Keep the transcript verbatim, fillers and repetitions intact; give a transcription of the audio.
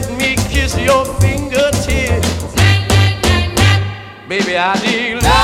let me kiss your fingertips. Baby, I delight.